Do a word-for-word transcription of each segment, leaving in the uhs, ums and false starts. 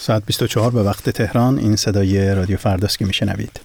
ساعت بیست و چهار به وقت تهران. این صدای رادیو فرداست که میشنوید.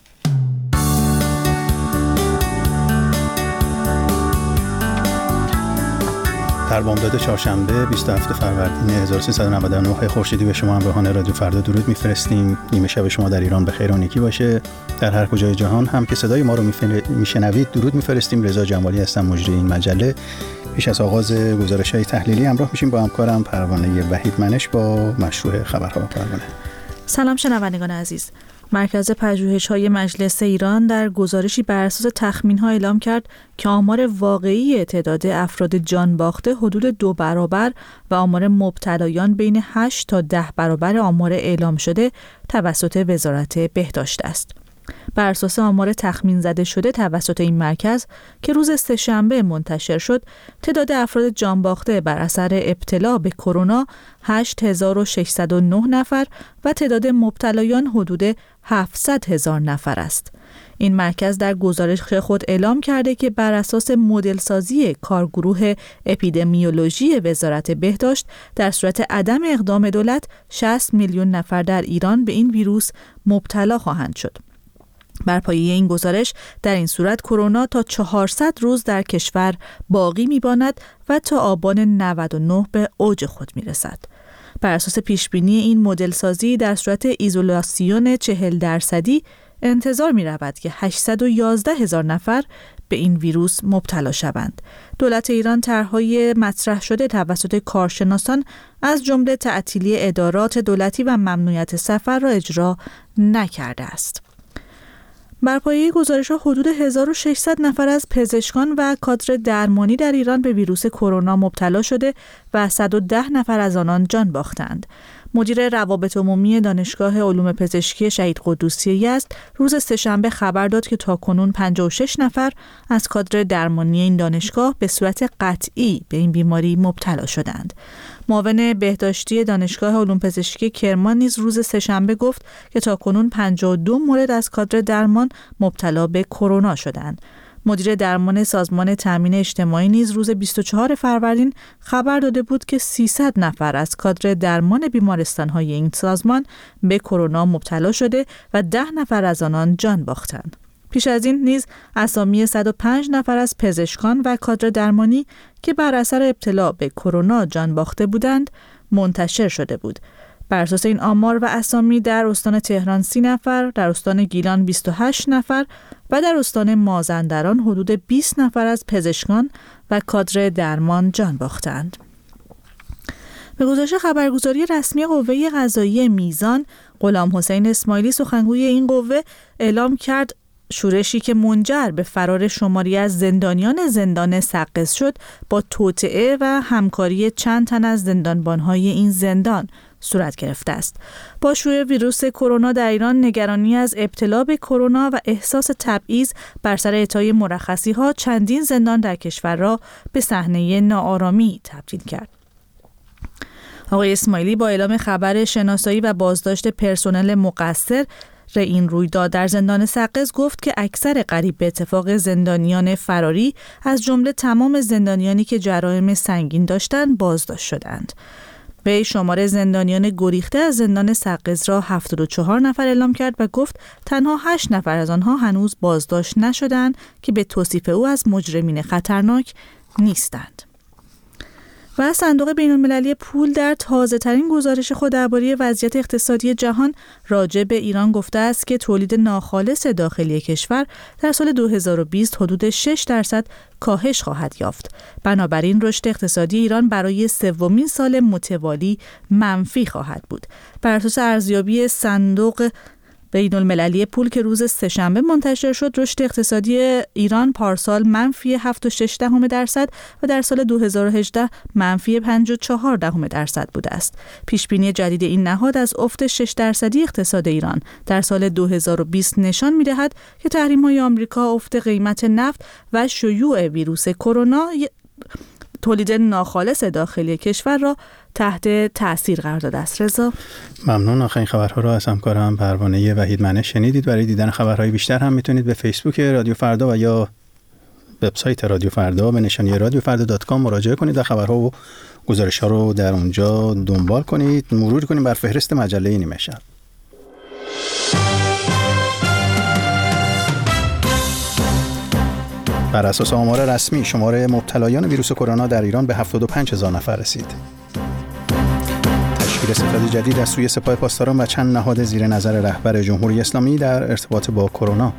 در بامداد چهارشنبه بیست و هفتم فروردین هزار و سیصد و نود و نه خورشیدی به شما همراهان رادیو فردا درود میفرستیم. نیمه شب شما در ایران بخیر و نیکی باشه. در هر کجای جهان هم که صدای ما رو میشنوید درود میفرستیم. رضا جمالی هستم، مجری این مجله. پیش از آغاز گزارش‌های تحلیلی همراه میشیم با همکارم پروانه وحید منش با مشروع خبرها. پروانه سلام شنوندگان عزیز. مرکز پژوهش‌های مجلس ایران در گزارشی بر اساس تخمین‌ها اعلام کرد که آمار واقعی تعداد افراد جان باخته حدود دو برابر و آمار مبتلایان بین هشت تا ده برابر آمار اعلام شده توسط وزارت بهداشت است. بر اساس آمار تخمین زده شده توسط این مرکز که روز سه‌شنبه منتشر شد، تعداد افراد جان باخته بر اثر ابتلا به کرونا هشت هزار و ششصد و نه نفر و تعداد مبتلایان حدود هفتصد هزار نفر است. این مرکز در گزارش خود اعلام کرده که بر اساس مدل سازی کارگروه اپیدمیولوژی وزارت بهداشت در صورت عدم اقدام دولت شصت میلیون نفر در ایران به این ویروس مبتلا خواهند شد. بر پایه این گزارش در این صورت کرونا تا چهارصد روز در کشور باقی می‌ماند و تا آبان نود و نه به اوج خود می‌رسد. بر اساس پیشبینی این مدل سازی در صورت ایزولاسیون چهل درصدی انتظار می‌رود که هشتصد و یازده هزار نفر به این ویروس مبتلا شوند. دولت ایران طرح‌های مطرح شده توسط کارشناسان از جمله تعطیلی ادارات دولتی و ممنوعیت سفر را اجرا نکرده است. بر پایه گزارش‌ها حدود هزار و ششصد نفر از پزشکان و کادر درمانی در ایران به ویروس کرونا مبتلا شده و صد و ده نفر از آنان جان باختند. مدیر روابط عمومی دانشگاه علوم پزشکی شهید قدوسی یزد روز سه‌شنبه خبر داد که تاکنون پنجاه و شش نفر از کادر درمانی این دانشگاه به صورت قطعی به این بیماری مبتلا شدند. معاون بهداشتی دانشگاه علوم پزشکی کرمان نیز روز سه‌شنبه گفت که تاکنون پنجاه و دو مورد از کادر درمان مبتلا به کرونا شدند. مدیر درمان سازمان تامین اجتماعی نیز روز بیست و چهارم فروردین خبر داده بود که سیصد نفر از کادر درمان بیمارستان‌های این سازمان به کرونا مبتلا شده و ده نفر از آنان جان باختند. پیش از این نیز اسامی صد و پنج نفر از پزشکان و کادر درمانی که بر اثر ابتلا به کرونا جان باخته بودند منتشر شده بود. بر اساس این آمار و اسامی در استان تهران سی نفر، در استان گیلان بیست و هشت نفر و در استان مازندران حدود بیست نفر از پزشکان و کادر درمان جان باختند. به گزارش خبرگزاری رسمی قوه قضاییه میزان، غلام حسین اسماعیلی سخنگوی این قوه اعلام کرد شورشی که منجر به فرار شماری از زندانیان زندان سقز شد با توطئه و همکاری چند تن از زندانبان‌های این زندان صورت گرفته است. با شیوع ویروس کرونا در ایران نگرانی از ابتلا به کرونا و احساس تبعیض بر سر اعطای مرخصی‌ها چندین زندان در کشور را به صحنه ناآرامی تبدیل کرد. آقای اسماعیلی با اعلام خبر شناسایی و بازداشت پرسنل مقصر این رویداد در زندان سقز گفت که اکثر قریب به اتفاق زندانیان فراری از جمله تمام زندانیانی که جرایم سنگین داشتند بازداشت شدند. وی شمار زندانیان گریخته از زندان سقز را هفتاد و چهار نفر اعلام کرد و گفت تنها هشت نفر از آنها هنوز بازداشت نشدند که به توصیف او از مجرمین خطرناک نیستند. و صندوق بین‌المللی پول در تازه‌ترین گزارش خود درباره وضعیت اقتصادی جهان راجع به ایران گفته است که تولید ناخالص داخلی کشور در سال دو هزار و بیست حدود شش درصد کاهش خواهد یافت. بنابراین رشد اقتصادی ایران برای سومین سال متوالی منفی خواهد بود. بر اساس ارزیابی صندوق بین المللی پول که روز سه‌شنبه منتشر شد، رشد اقتصادی ایران پارسال منفی هفت و شش دهم درصد و در سال دو هزار و هجده منفی پنج و چهار دهم درصد بوده است. پیشبینی جدید این نهاد از افت شش درصدی اقتصاد ایران در سال دو هزار و بیست نشان می‌دهد که تحریم‌های آمریکا، افت قیمت نفت و شیوع ویروس کرونا تولید ناخالص داخلی کشور را تحت تأثیر قرار داده است. رضا ممنون. آخرین خبرها را از همکارم پروانه وحید منش شنیدید. برای دیدن خبرهای بیشتر هم میتونید به فیسبوک رادیو فردا و یا وبسایت رادیو فردا به نشانی رادیو فردا دات کام مراجعه کنید و خبرها و گزارش ها رو در اونجا دنبال کنید. مرور کنیم بر فهرست مجله نیمه شب. بر اساس آمار رسمی شمار مبتلایان ویروس کرونا در ایران به هفتاد و پنج هزار نفر رسید. تشکیل ستاد جدید از سوی سپاه پاسداران و چند نهاد زیر نظر رهبر جمهوری اسلامی در ارتباط با کرونا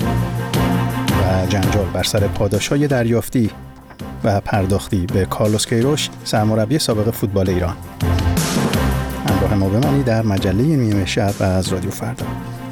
و جنجال بر سر پاداش‌های دریافتی و پرداختی به کارلوس کیروش، سرمربی سابق فوتبال ایران. همراه ما بمانید در مجله نیمه شب از رادیو فردا.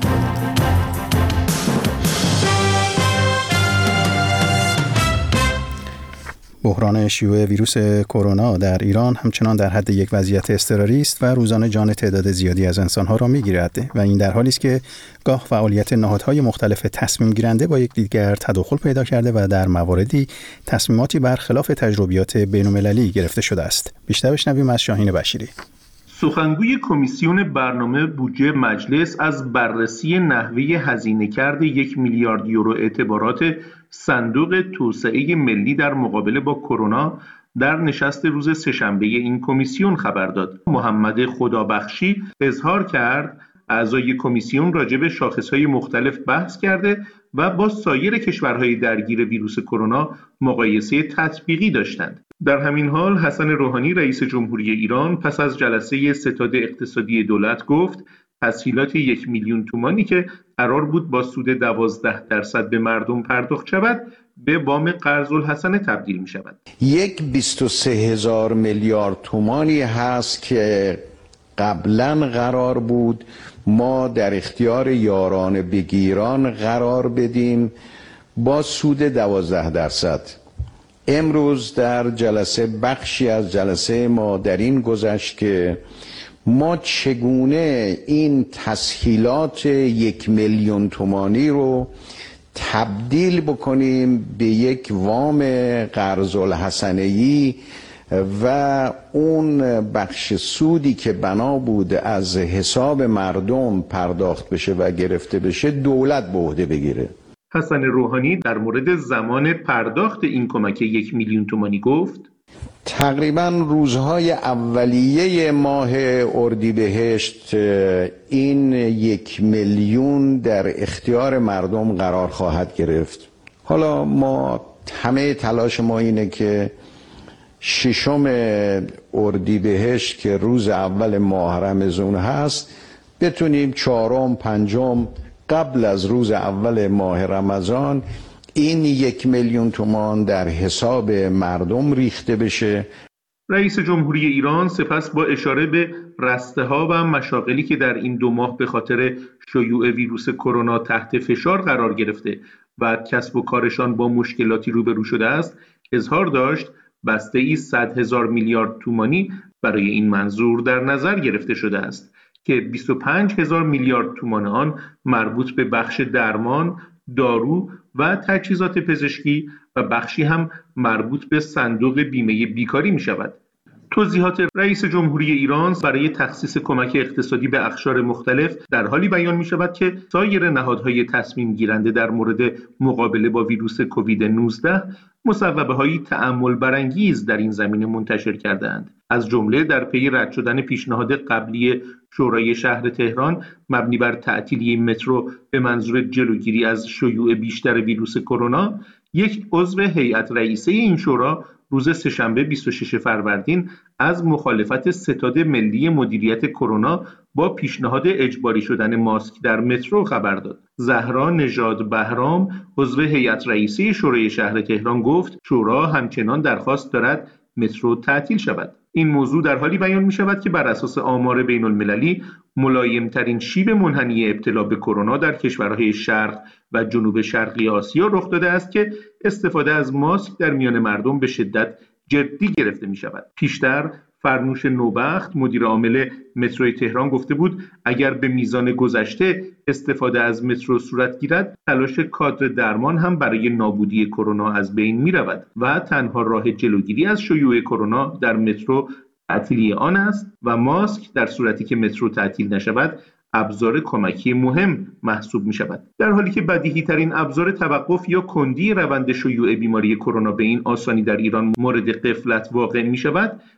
بحران شیوع ویروس کرونا در ایران همچنان در حد یک وضعیت اضطراری است و روزانه جان تعداد زیادی از انسانها را می‌گیرد و این در حالی است که گاه فعالیت نهادهای مختلف تصمیم گیرنده با یکدیگر تداخل پیدا کرده و در مواردی تصمیماتی برخلاف تجربیات بین‌المللی گرفته شده است. بیشتر بشنویم از شاهین بشیری. سخنگوی کمیسیون برنامه بودجه مجلس از بررسی نحوه هزینه‌کرد یک میلیارد یورو اعتبارات صندوق توسعه ملی در مقابله با کرونا در نشست روز سه‌شنبه این کمیسیون خبر داد. محمد خدابخشی اظهار کرد اعضای کمیسیون راجع به شاخص‌های مختلف بحث کرده و با سایر کشورهای درگیر ویروس کرونا مقایسه تطبیقی داشتند. در همین حال حسن روحانی رئیس جمهوری ایران پس از جلسه ستاد اقتصادی دولت گفت تسهیلات یک میلیون تومانی که قرار بود با سود دوازده درصد به مردم پرداخت شود به وام قرض الحسنه تبدیل می شود. یک بیست و سه هزار میلیارد تومانی هست که قبلا قرار بود ما در اختیار یاران بگیران قرار بدیم با سود دوازده درصد. امروز در جلسه بخشی از جلسه ما در این گذشت که ما چگونه این تسهیلات یک میلیون تومانی رو تبدیل بکنیم به یک وام قرض الحسنه‌ای و اون بخش سودی که بنا بود از حساب مردم پرداخت بشه و گرفته بشه دولت به عهده بگیره. حسن روحانی در مورد زمان پرداخت این کمک یک میلیون تومانی گفت تقریبا روزهای اولیه ماه اردیبهشت این یک میلیون در اختیار مردم قرار خواهد گرفت. حالا ما همه تلاش ما اینه که ششم اردیبهشت که روز اول ماه رمضان هست بتونیم چهارم پنجم قبل از روز اول ماه رمضان این یک میلیون تومان در حساب مردم ریخته بشه. رئیس جمهوری ایران سپس با اشاره به رسته‌ها و مشاغلی که در این دو ماه به خاطر شیوع ویروس کرونا تحت فشار قرار گرفته و کسب و کارشان با مشکلاتی روبرو شده است اظهار داشت بسته‌ای صد هزار میلیارد تومانی برای این منظور در نظر گرفته شده است که بیست و پنج هزار میلیارد تومان آن مربوط به بخش درمان، دارو و تجهیزات پزشکی و بخشی هم مربوط به صندوق بیمه بیکاری می شود. توضیحات رئیس جمهوری ایران برای تخصیص کمک اقتصادی به اقشار مختلف در حالی بیان می شود که سایر نهادهای تصمیم گیرنده در مورد مقابله با ویروس کووید نوزده مصوبه هایی تأمل برانگیز در این زمینه منتشر کردند. از جمله در پی رد شدن پیشنهاد قبلی شورای شهر تهران مبنی بر تعطیلی مترو به منظور جلوگیری از شیوع بیشتر ویروس کرونا، یک عضو هیئت رئیسه این شورا روز سه‌شنبه بیست و ششم فروردین از مخالفت ستاد ملی مدیریت کرونا با پیشنهاد اجباری شدن ماسک در مترو خبر داد. زهرا نژاد بهرام عضو هیئت رئیسه شورای شهر تهران گفت شورا همچنان درخواست دارد مترو تعطیل شود. این موضوع در حالی بیان می شود که بر اساس آمار بین المللی ملایمترین شیب منحنی ابتلا به کرونا در کشورهای شرق و جنوب شرقی آسیا رخ داده است که استفاده از ماسک در میان مردم به شدت جدی گرفته می شود. پیشتر فرنوش نوبخت مدیر عامل مترو تهران گفته بود اگر به میزان گذشته استفاده از مترو صورت گیرد تلاش کادر درمان هم برای نابودی کرونا از بین می رود و تنها راه جلوگیری از شیوع کرونا در مترو تعطیلی آن است و ماسک در صورتی که مترو تعطیل نشود ابزار کمکی مهم محسوب می شود. در حالی که بدیهی ترین ابزار توقف یا کندی روند شیوع بیماری کرونا به این آسانی در ایران مورد غفلت واقع می شود،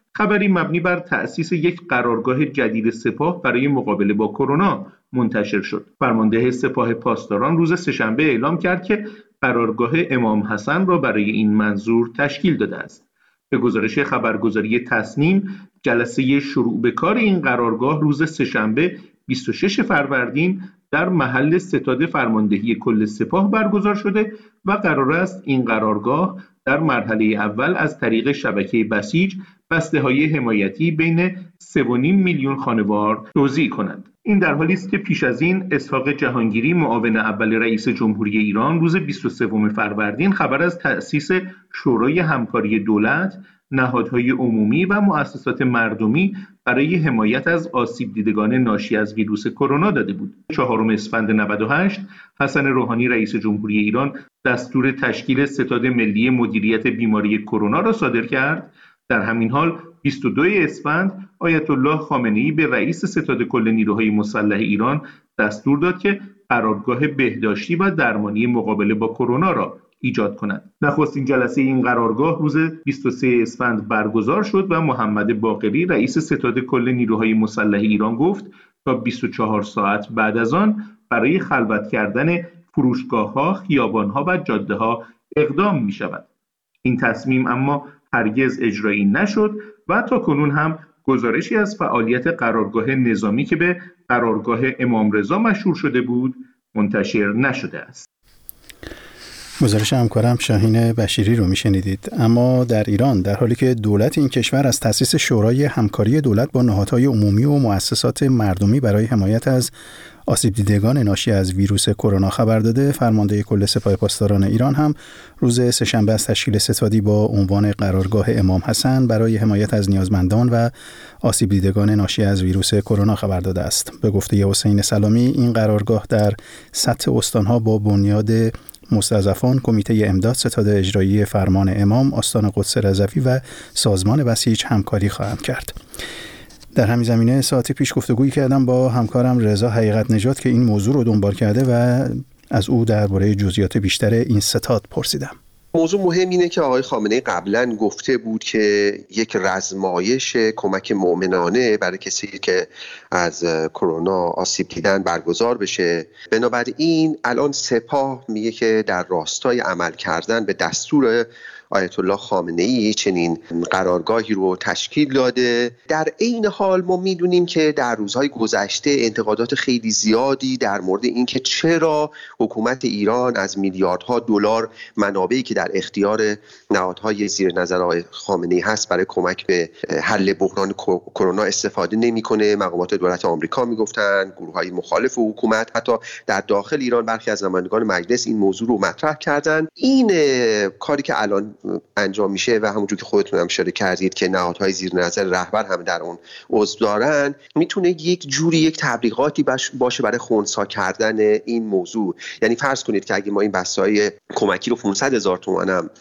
خبری مبنی بر تأسیس یک قرارگاه جدید سپاه برای مقابله با کرونا منتشر شد. فرمانده سپاه پاسداران روز سه‌شنبه اعلام کرد که قرارگاه امام حسن را برای این منظور تشکیل داده است. به گزارش خبرگزاری تصنیم، جلسه شروع به کار این قرارگاه روز سه‌شنبه بیست و شش فروردین در محل ستاد فرماندهی کل سپاه برگزار شده و قرار است این قرارگاه در مرحله اول از طریق شبکه بسیج بسته‌های حمایتی بین سه و نیم میلیون خانوار توزیع کنند. این در حالی است که پیش از این اسحاق جهانگیری معاون اول رئیس جمهوری ایران روز بیست و سوم فروردین خبر از تأسیس شورای همکاری دولت، نهادهای عمومی و مؤسسات مردمی برای حمایت از آسیب دیدگان ناشی از ویروس کرونا داده بود. چهارم اسفند نود و هشت حسن روحانی رئیس جمهوری ایران دستور تشکیل ستاد ملی مدیریت بیماری کرونا را صادر کرد. در همین حال بیست و دوم اسفند آیت الله خامنه‌ای به رئیس ستاد کل نیروهای مسلح ایران دستور داد که قرارگاه بهداشتی و درمانی مقابله با کرونا را ایجاد کنند. نخستین جلسه این قرارگاه روز بیست و سوم اسفند برگزار شد و محمد باقری رئیس ستاد کل نیروهای مسلح ایران گفت تا بیست و چهار ساعت بعد از آن برای خلوت کردن فروشگاه‌ها، خیابان‌ها و جاده‌ها اقدام می‌شود. این تصمیم اما هرگز اجرایی نشد و تا کنون هم گزارشی از فعالیت قرارگاه نظامی که به قرارگاه امام رضا مشهور شده بود منتشر نشده است. گزارش همکارم شاهین بشیری رو میشنیدید. اما در ایران در حالی که دولت این کشور از تأسیس شورای همکاری دولت با نهادهای عمومی و مؤسسات مردمی برای حمایت از آسیب دیدگان ناشی از ویروس کرونا خبر داده، فرمانده کل سپاه پاسداران ایران هم روز سه‌شنبه از تشکیل ستادی با عنوان قرارگاه امام حسن برای حمایت از نیازمندان و آسیب دیدگان ناشی از ویروس کرونا خبر داده است. به گفته حسین سلامی، این قرارگاه در سطح استانها با بنیاد مستضعفان، کمیته امداد، ستاد اجرایی فرمان امام، آستان قدس رضوی و سازمان بسیج همکاری خواهند کرد. در همین زمینه ساعتی پیش گفتگویی کردم با همکارم رضا حقیقت نژاد که این موضوع رو دنبال کرده و از او درباره جزئیات بیشتر این ستاد پرسیدم. موضوع مهم اینه که آقای خامنه‌ای قبلا گفته بود که یک رزمایش کمک مؤمنانه برای کسی که از کرونا آسیب دیدن برگزار بشه. بنابراین الان سپاه میگه که در راستای عمل کردن به دستور آیت الله خامنه‌ای چنین قرارگاهی رو تشکیل داده. در عین حال ما میدونیم که در روزهای گذشته انتقادات خیلی زیادی در مورد اینکه چرا حکومت ایران از میلیاردها دلار منابعی که در اختیار نهادهای زیر نظر آقای خامنه‌ای هست برای کمک به حل بحران کرونا استفاده نمی‌کنه. مقامات دولت آمریکا میگفتن، گروه‌های مخالف حکومت، حتی در داخل ایران برخی از نمایندگان مجلس این موضوع رو مطرح کردن. این کاری که الان انجام میشه و همونجور که خودتون هم اشاره کردید که نهادهای زیر نظر رهبر هم در اون عضو دارن، میتونه یک جوری یک تبلیغاتی باشه برای خنثی کردن این موضوع. یعنی فرض کنید که اگه ما این بسته‌های کمکی رو پانصد هزار تومان هم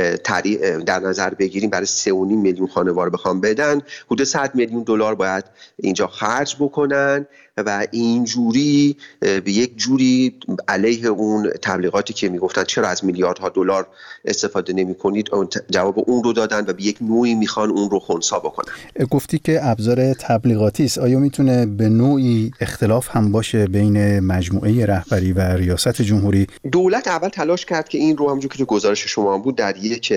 در نظر بگیریم برای سه و نیم میلیون خانوار بخوام بدن، حدود صد میلیون دلار باید اینجا خرج بکنن و اینجوری به یک جوری علیه اون تبلیغاتی که میگفتن چرا از میلیاردها دلار استفاده نمی‌کنید جواب اون رو دادن و به یک نوعی میخوان اون رو خنثی بکنن. گفتی که ابزار تبلیغاتی است. آیا میتونه به نوعی اختلاف هم باشه بین مجموعه رهبری و ریاست جمهوری؟ دولت اول تلاش کرد که این رو همونجوری که تو گزارش شما بود در یک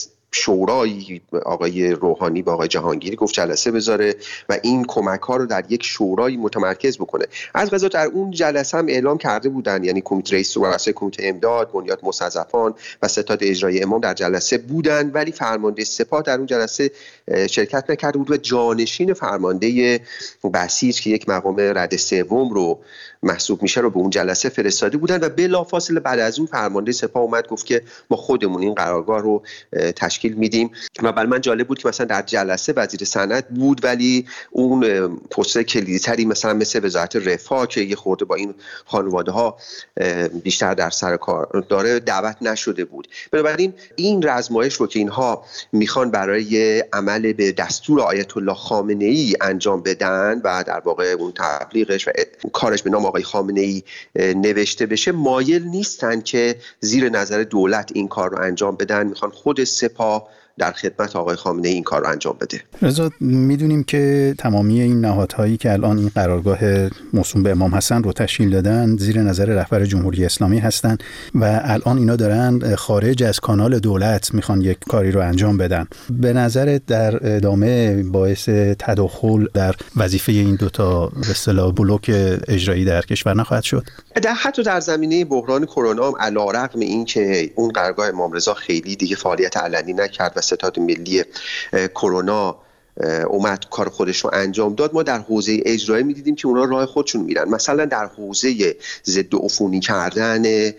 شورای آقای روحانی با آقای جهانگیری گفت جلسه بذاره و این کمک ها رو در یک شورای متمرکز بکنه. از قضا در اون جلسه هم اعلام کرده بودن، یعنی کمیته رئیس و رؤسای کمیته امداد، بنیاد مستضعفان و ستاد اجرایی امام در جلسه بودن، ولی فرمانده سپاه در اون جلسه شرکت نکرده بود و جانشین فرمانده بسیج که یک مقام رد سوم رو محسوب میشه رو به اون جلسه فرستاده بودن و بلافاصله بعد از اون فرمانده سپاه اومد گفت که ما خودمون این قرارگاه رو تشکیل میدیم. و برای من جالب بود که مثلا در جلسه وزیر صنعت بود ولی اون پست کلیدی‌تری مثلا مثل وزارت رفاه که یه خورده با این خانواده ها بیشتر در سر کار داره دعوت نشده بود. بنابراین این رزمایش رو که اینها میخوان برای عمل به دستور آیت الله خامنه‌ای انجام بدن و در واقع اون تبلیغش و کارش به نام آقای خامنه‌ای نوشته بشه، مایل نیستن که زیر نظر دولت این کار رو انجام بدن. میخوان خود سپاه در خدمت آقای خامنه‌ای این کار رو انجام بده. رضا، میدونیم که تمامی این نهادهایی که الان این قرارگاه موسوم به امام حسن رو تشکیل دادن زیر نظر رهبر جمهوری اسلامی هستن و الان اینا دارن خارج از کانال دولت میخوان یک کاری رو انجام بدن. به نظر در ادامه باعث تداخل در وظیفه این دوتا به اصطلاح بلوک اجرایی در کشور نخواهد شد؟ در حتی در زمینه بحران کرونا هم علیرغم این که اون قرارگاه امام رضا خیلی دیگه فعالیت علنی نکرد و ستاد ملی کرونا اومد کار خودش رو انجام داد، ما در حوزه اجرایی میدیدیم که اونا راه خودشون میرن. مثلا در حوزه ضد عفونی کردن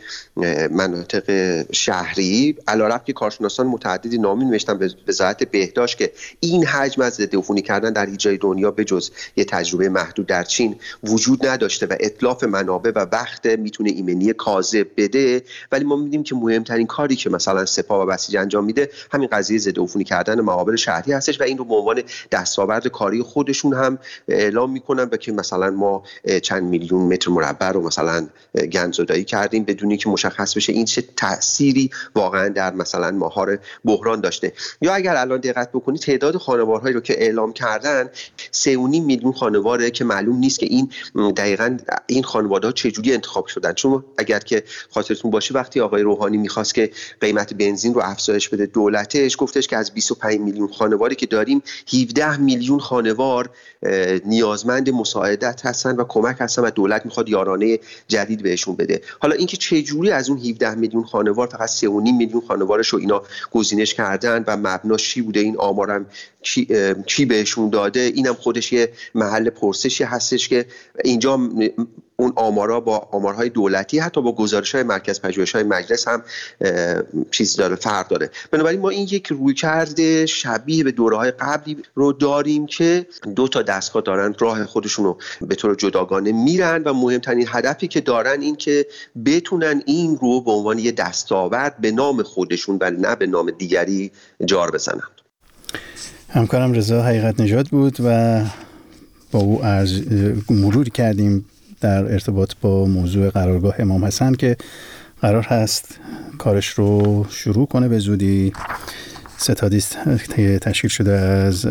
مناطق شهری، علیرغم که کارشناسان متعددی نامه نوشتن به وزارت بهداشت که این حجم از ضد عفونی کردن در هیچ جای دنیا به جز یه تجربه محدود در چین وجود نداشته و اتلاف منابع و وقت میتونه ایمنی کاذب بده، ولی ما میدیم که مهمترین کاری که مثلا سپاه و بسیج انجام میده همین قضیه ضد عفونی کردن معابر شهری هستش و این رو به عنوان دستاورد کاری خودشون هم اعلام میکنن و که مثلا ما چند میلیون متر مربع رو مثلا گندزدایی کردیم بدون که مشخص بشه این چه تأثیری واقعا در مثلا ماهار بحران داشته. یا اگر الان دقت بکنید تعداد خانوارهایی رو که اعلام کردن سه و نیم میلیون خانواره که معلوم نیست که این دقیقاً این خانوارها چجوری انتخاب شدن. چون اگر که خاطرتون باشه وقتی آقای روحانی میخواست که قیمت بنزین رو افزایش بده دولتش گفتش که از بیست و پنج میلیون خانواری که داریم هفده میلیون خانوار نیازمند مساعدت هستن و کمک هستن و دولت میخواد یارانه جدید بهشون بده. حالا اینکه چه جوری از اون هفده میلیون خانوار فقط سه و نیم میلیون خانوارش رو اینا گزینش کردن و مبناش چی بوده، این آمارم کی, کی بهشون داده، اینم خودش یه محل پرسشی هستش که اینجا اون آمارها با آمارهای دولتی حتی با گزارش‌های مرکز پژوهش‌های مجلس هم چیز داره، فرق داره. بنابراین ما این یک رویکرد شبیه به دوره‌های قبلی رو داریم که دو تا دستگاه دارن راه خودشون رو به طور جداگانه میرن و مهمترین هدفی که دارن این که بتونن این رو به عنوان یه دستاورد به نام خودشون ولی نه به نام دیگری جار بزنن. همکارم رضا حقیقت نژاد بود و با او از مروری کردیم در ارتباط با موضوع قرارگاه امام حسن که قرار هست کارش رو شروع کنه به زودی. ستادی تشکیل شده از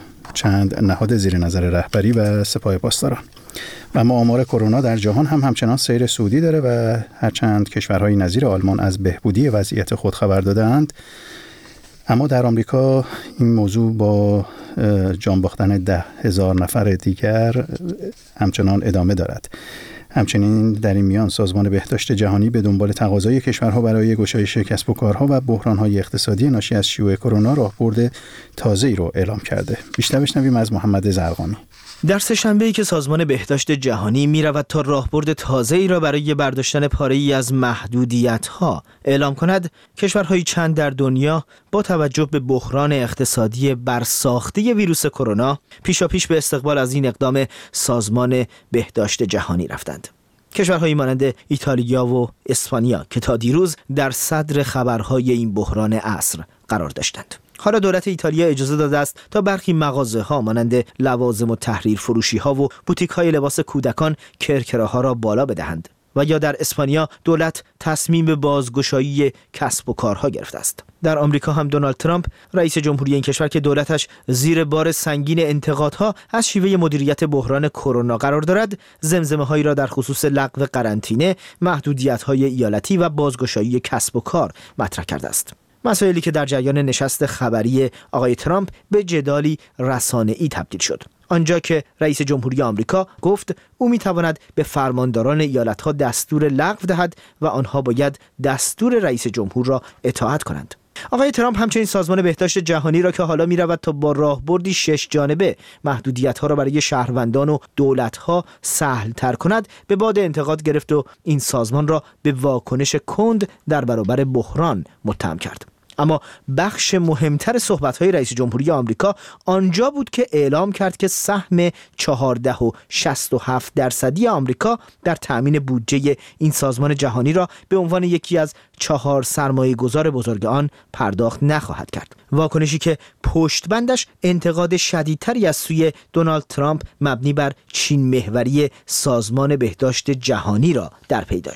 چند نهاد زیر نظر رهبری و سپاه پاسداران. و اما آمار کرونا در جهان هم همچنان سیر سعودی داره و هرچند کشورهای نظیر آلمان از بهبودی وضعیت خود خبر دادند، اما در آمریکا این موضوع با جان باختن ده هزار نفر دیگر همچنان ادامه دارد. همچنین در این میان سازمان بهداشت جهانی به دنبال تقاضای کشورها برای گشایش کسب و کارها و بحران‌های اقتصادی ناشی از شیوع کرونا راهبرد تازه‌ای را اعلام کرده. بیشتر بشنویم از محمد زرقامی. در سه‌شنبه‌ای که سازمان بهداشت جهانی می‌رود تا راهبرد تازه‌ای را برای برداشتن پاره‌ای از محدودیت‌ها اعلام کند، کشورهای چند در دنیا با توجه به بحران اقتصادی برساخته ویروس کرونا پیشاپیش به استقبال از این اقدام سازمان بهداشت جهانی رفتند. کشورهایی مانند ایتالیا و اسپانیا که تا دیروز در صدر خبرهای این بحران عصر قرار داشتند. حالا دولت ایتالیا اجازه داده است تا برخی مغازه‌ها مانند لوازم و تحریر فروشی‌ها و بوتیک‌های لباس کودکان کرکراها را بالا بدهند. و یا در اسپانیا دولت تصمیم به بازگشایی کسب و کارها گرفته است. در آمریکا هم دونالد ترامپ رئیس جمهوری این کشور که دولتش زیر بار سنگین انتقادها از شیوه مدیریت بحران کرونا قرار دارد، زمزمه‌هایی را در خصوص لغو قرنطینه، محدودیت‌های ایالتی و بازگشایی کسب و کار مطرح کرده است. مسائلی که در جریان نشست خبری آقای ترامپ به جدالی رسانه‌ای تبدیل شد. آنجا که رئیس جمهوری آمریکا گفت او می‌تواند به فرمانداران ایالت‌ها دستور لغو دهد و آنها باید دستور رئیس جمهور را اطاعت کنند. آقای ترامپ همچنین سازمان بهداشت جهانی را که حالا می‌رود تا با راهبردی شش جانبه محدودیت‌ها را برای شهروندان و دولت‌ها سهل‌تر کند به باد انتقاد گرفت و این سازمان را به واکنش کند در برابر بحران متهم کرد. اما بخش مهمتر صحبت‌های رئیس جمهوری آمریکا آنجا بود که اعلام کرد که سهم چهارده و شصت و هفت درصدی آمریکا در تأمین بودجه این سازمان جهانی را به عنوان یکی از چهار سرمایه‌گذار بزرگ آن پرداخت نخواهد کرد. واکنشی که پشتبندش انتقاد شدیدتری از سوی دونالد ترامپ مبنی بر چین محوری سازمان بهداشت جهانی را در پی داشت.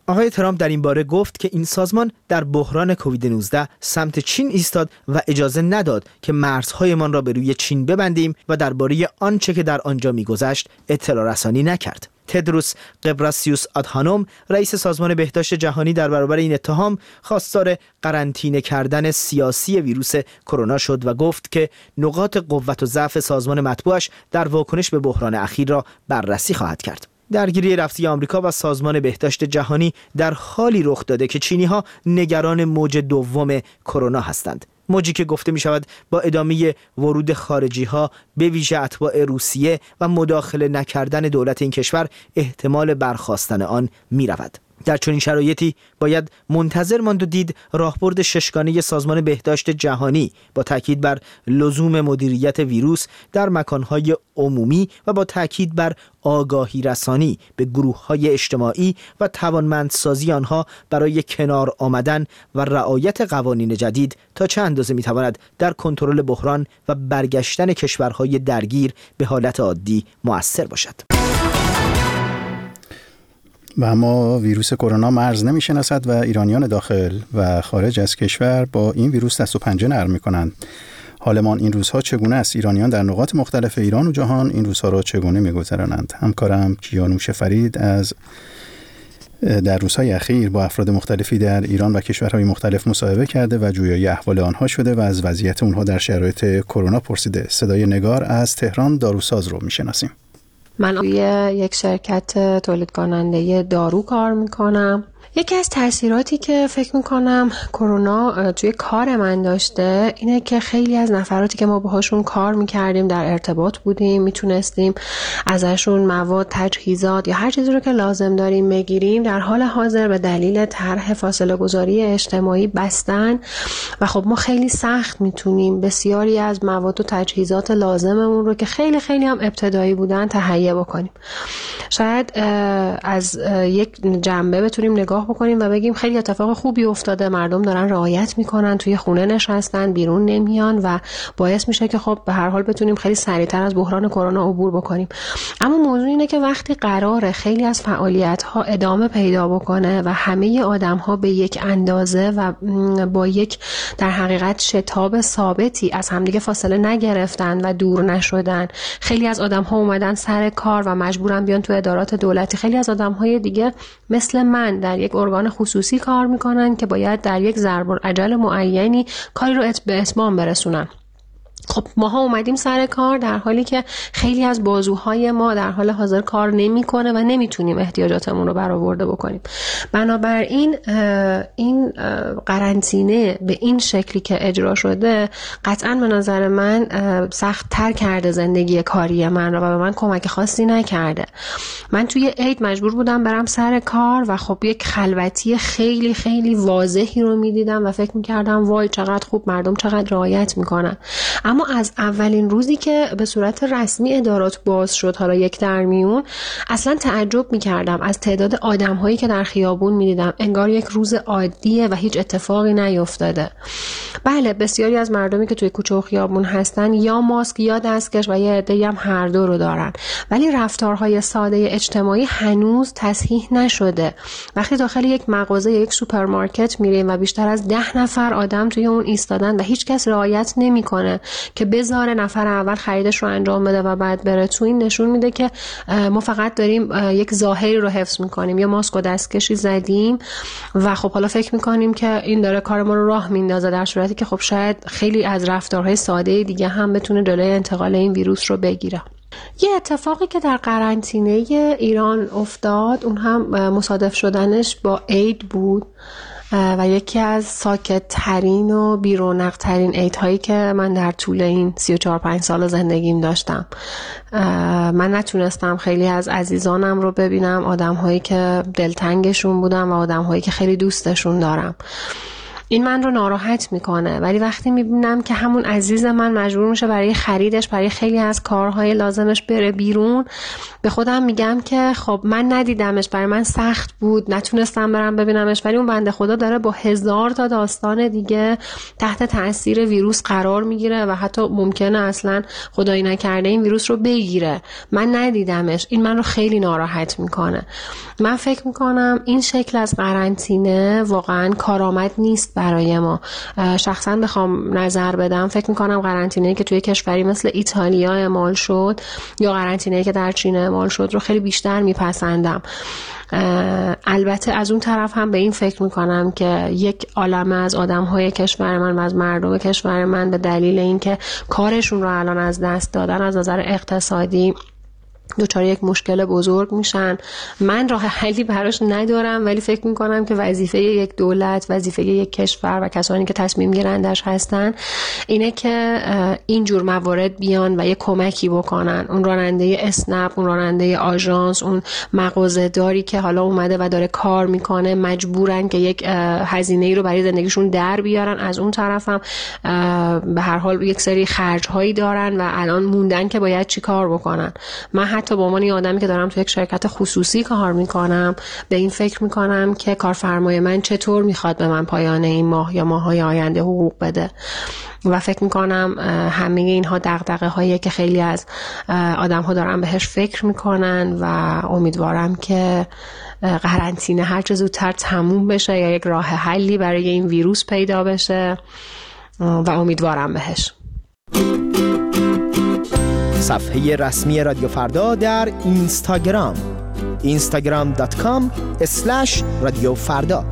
آقای ترامپ در این باره گفت که این سازمان در بحران کووید نوزده سمت چین ایستاد و اجازه نداد که مرزهایمان را به روی چین ببندیم و درباره آنچه که در آنجا می‌گذشت اطلاع رسانی نکرد. تدروس غبرسیوس آدهانوم رئیس سازمان بهداشت جهانی در برابر این اتهام خواستار قرنطینه کردن سیاسی ویروس کرونا شد و گفت که نقاط قوت و ضعف سازمان مطبوعش در واکنش به بحران اخیر را بررسی خواهد کرد. درگیری رفتی آمریکا و سازمان بهداشت جهانی در حالی رخ داده که چینی‌ها نگران موج دوم کرونا هستند. موجی که گفته می شود با ادامه ورود خارجی ها به ویژه اتباع روسیه و مداخله نکردن دولت این کشور احتمال برخاستن آن می رود. در چنین شرایطی باید منتظر ماند و دید راهبرد ششگانه سازمان بهداشت جهانی با تاکید بر لزوم مدیریت ویروس در مکانهای عمومی و با تاکید بر آگاهی رسانی به گروه‌های اجتماعی و توانمندسازی آنها برای کنار آمدن و رعایت قوانین جدید تا چه اندازه می‌تواند در کنترل بحران و برگشتن کشورهای درگیر به حالت عادی مؤثر باشد. و اما ویروس کرونا مرز نمی‌شناسد و ایرانیان داخل و خارج از کشور با این ویروس دست و پنجه نرم می‌کنند. حالمان این روزها چگونه است؟ ایرانیان در نقاط مختلف ایران و جهان این روزها را چگونه می‌گذرانند؟ همکارم کیانوش فرید از در روزهای اخیر با افراد مختلفی در ایران و کشورهای مختلف مصاحبه کرده و جویای احوال آنها شده و از وضعیت اونها در شرایط کرونا پرسیده. صدای نگار از تهران داروساز رو می‌شناسیم. من توی یک شرکت تولید کننده دارو کار میکنم. یکی از تأثیراتی که فکر میکنم کرونا توی کار من داشته اینه که خیلی از نفراتی که ما باهاشون کار میکردیم در ارتباط بودیم، میتونستیم ازشون مواد، تجهیزات یا هر چیزی رو که لازم داریم بگیریم، در حال حاضر به دلیل طرح فاصله گذاری اجتماعی بستن و خب ما خیلی سخت میتونیم بسیاری از مواد و تجهیزات لازممون رو که خیلی خیلی هم ابتدایی بودن تهیه بکنیم. شاید از یک جنبه بتونیم نگاه بکنیم و بگیم خیلی اتفاق خوبی افتاده، مردم دارن رعایت میکنن، توی خونه نشستن، بیرون نمیان و باعث میشه که خب به هر حال بتونیم خیلی سریعتر از بحران کرونا عبور بکنیم. اما موضوع اینه که وقتی قراره خیلی از فعالیت ها ادامه پیدا بکنه و همه آدم ها به یک اندازه و با یک در حقیقت شتاب ثابتی از همدیگه فاصله نگرفتن و دور نشدن، خیلی از آدم ها اومدن سر کار و مجبورن بیان تو ادارات دولتی، خیلی از آدم های دیگه مثل من در یک ارگان خصوصی کار میکنن که باید در یک ضرب الاجل معینی کاری رو به اتمام برسونن. خب ماها اومدیم سر کار در حالی که خیلی از بازوهای ما در حال حاضر کار نمیکنه و نمیتونیم احتیاجاتمون رو برآورده بکنیم. بنابراین این قرنطینه به این شکلی که اجرا شده قطعاً به نظر من سخت تر کرده زندگی کاری من رو و به من کمک خاصی نکرده. من توی عید مجبور بودم برم سر کار و خب یک خلوتی خیلی خیلی واضحی رو میدیدم و فکر میکردم وای چقدر خوب مردم چقدر رعایت میکنن. اما از اولین روزی که به صورت رسمی ادارات باز شد، حالا یک در میون، اصلا تعجب میکردم از تعداد آدم هایی که در خیابون میدیدم. انگار یک روز عادیه و هیچ اتفاقی نیفتاده. بله، بسیاری از مردمی که توی کوچه و خیابون هستن یا ماسک یا دستکش و یه عده‌ای هم هر دو رو دارن، ولی رفتارهای ساده اجتماعی هنوز تصحیح نشده. وقتی داخل یک مغازه یا یک سوپرمارکت میریم و بیشتر از ده نفر آدم توی اون ایستادن و هیچ کس رعایت نمیکنه که بذاره نفر اول خریدش رو انجام بده و بعد بره تو، این نشون میده که ما فقط داریم یک ظاهری رو حفظ میکنیم، یا ماسک و دستکشی زدیم و خب حالا فکر میکنیم که این داره کار ما رو راه میندازه، در صورتی که خب شاید خیلی از رفتارهای ساده دیگه هم بتونه جلوی انتقال این ویروس رو بگیره. یه اتفاقی که در قرنطینه ایران افتاد، اون هم مصادف شدنش با عید بود و یکی از ساکت ترین و بی‌رونق ترین عیدهایی که من در طول این سی و چهار پنج سال زندگیم داشتم. من نتونستم خیلی از عزیزانم رو ببینم، آدم هایی که دلتنگشون بودم و آدم هایی که خیلی دوستشون دارم. این من رو ناراحت میکنه. ولی وقتی میبینم که همون عزیز من مجبور میشه برای خریدش، برای خیلی از کارهای لازمش بره بیرون، به خودم میگم که خب من ندیدمش، برای من سخت بود، نتونستم برم ببینمش، ولی اون بنده خدا داره با هزار تا داستان دیگه تحت تاثیر ویروس قرار میگیره و حتی ممکنه اصلا خدایی نکرده این ویروس رو بگیره. من ندیدمش. این من رو خیلی ناراحت میکنه. من فکر میکنم این شکل از قرنطینه واقعا کارآمد نیست برای ما. شخصا بخوام نظر بدم، فکر میکنم قرنطینه‌ای که توی کشوری مثل ایتالیا اعمال شد یا قرنطینه‌ای که در چین اعمال شد رو خیلی بیشتر میپسندم. البته از اون طرف هم به این فکر میکنم که یک عالمه از آدم‌های کشور من و از مردم کشور من به دلیل اینکه کارشون رو الان از دست دادن از نظر اقتصادی دوچار یک مشکل بزرگ میشن. من راه حلی براش ندارم، ولی فکر میکنم که وظیفه یک دولت، وظیفه یک کشور و کسانی که تصمیم گیرندش هستن اینه که اینجور موارد بیان و یک کمکی بکنن. اون راننده اسنپ، اون راننده آژانس، اون مغازه داری که حالا اومده و داره کار میکنه مجبورن که یک هزینه ای رو برای زندگیشون در بیارن. از اون طرف هم به هر حال یک سری خرج هایی دارن و الان موندن که باید چی کار بکنن. من حتی به عنوان یه آدمی که دارم تو یک شرکت خصوصی کار میکنم به این فکر میکنم که کارفرمای من چطور میخواد به من پایان این ماه یا ماهای آینده حقوق بده و فکر میکنم همه اینها دغدغه هایی که خیلی از آدم ها دارن بهش فکر میکنن و امیدوارم که قرنطینه هر چه زودتر تموم بشه یا یک راه حلی برای این ویروس پیدا بشه و امیدوارم بهش. صفحه رسمی رادیو فردا در اینستاگرام اینستاگرام دات کام اسلش رادیو فردا.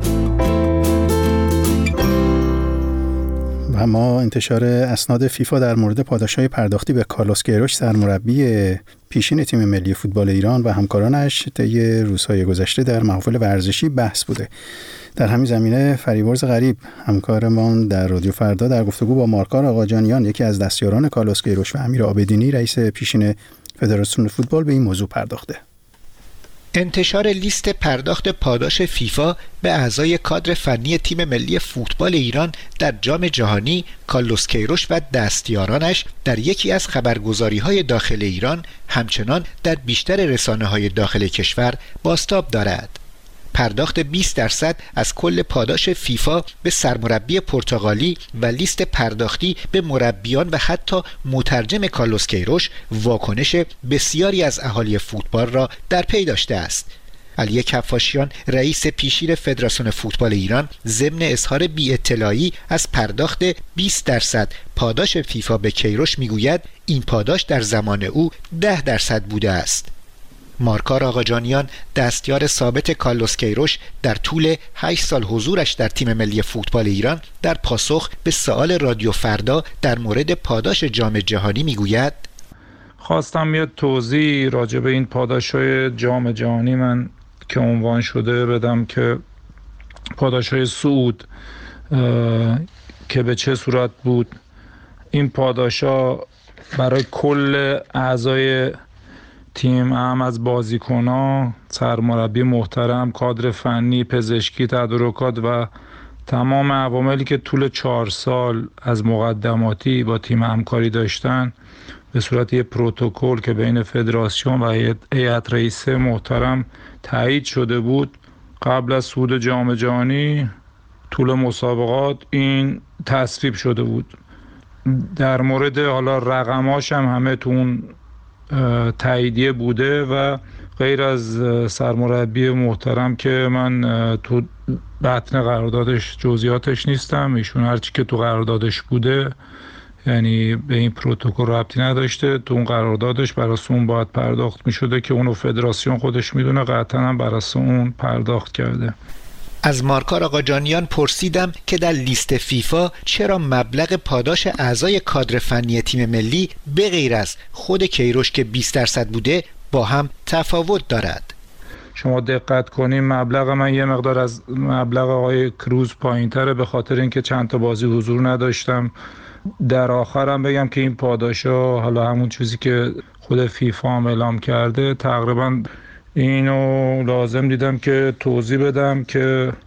و ما انتشار اسناد فیفا در مورد پاداش‌های پرداختی به کارلوس کیروش سرمربی پیشین تیم ملی فوتبال ایران و همکارانش طی روزهای گذشته در محافل ورزشی بحث بوده. در همین زمینه فریبرز غریب همکارمان در رادیو فردا در گفتگو با مارکار آقاجانیان، یکی از دستیاران کارلوس کیروش، و امیر عابدینی رئیس پیشین فدراسیون فوتبال به این موضوع پرداخته. انتشار لیست پرداخت پاداش فیفا به اعضای کادر فنی تیم ملی فوتبال ایران در جام جهانی کارلوس کیروش و دستیارانش در یکی از خبرگزاری‌های داخل ایران همچنان در بیشتر رسانه‌های داخل کشور بازتاب دارد. پرداخت بیست درصد از کل پاداش فیفا به سرمربی پرتغالی و لیست پرداختی به مربیان و حتی مترجم کارلوس کیروش واکنش بسیاری از اهالی فوتبال را در پی داشته است. علی کفاشیان رئیس پیشین فدراسیون فوتبال ایران ضمن اظهار بی اطلاعی از پرداخت بیست درصد پاداش فیفا به کیروش میگوید این پاداش در زمان او ده درصد بوده است. مارکار آقاجانیان دستیار ثابت کارلوس کیروش در طول هشت سال حضورش در تیم ملی فوتبال ایران در پاسخ به سوال رادیو فردا در مورد پاداش جام جهانی میگوید خواستم یه توضیح راجع به این پاداش‌های جام جهانی من که عنوان شده بدم که پاداش‌های صعود که به چه صورت بود. این پاداش‌ها برای کل اعضای تیم، هم از بازیکن‌ها، سرمربی محترم، کادر فنی، پزشکی، تدارکات و تمام عواملی که طول چهار سال از مقدماتی با تیم همکاری داشتن به صورت یک پروتکل که بین فدراسیون و هیئت رئیسه محترم تایید شده بود قبل از صعود جام جهانی طول مسابقات این تصویب شده بود. در مورد حالا رقماش هم همه تو اون تاییدیه بوده و غیر از سرمربی محترم که من تو بطن قراردادش جزئیاتش نیستم، ایشون هرچی که تو قراردادش بوده یعنی به این پروتکل ربطی نداشته، تو اون قراردادش بر اساس اون باید پرداخت می شده که اونو فدراسیون خودش میدونه، قطعا هم بر اساس اون پرداخت کرده. از مارکار آقاجانیان پرسیدم که در لیست فیفا چرا مبلغ پاداش اعضای کادر فنی تیم ملی به غیر از خود کیروش که بیست درصد بوده با هم تفاوت دارد. شما دقت کنین مبلغ من یه مقدار از مبلغ آقای کروز پایین‌تره به خاطر اینکه چند تا بازی حضور نداشتم. در آخرم بگم که این پاداشا حالا همون چیزی که خود فیفا هم اعلام کرده تقریبا اینو لازم دیدم که توضیح بدم که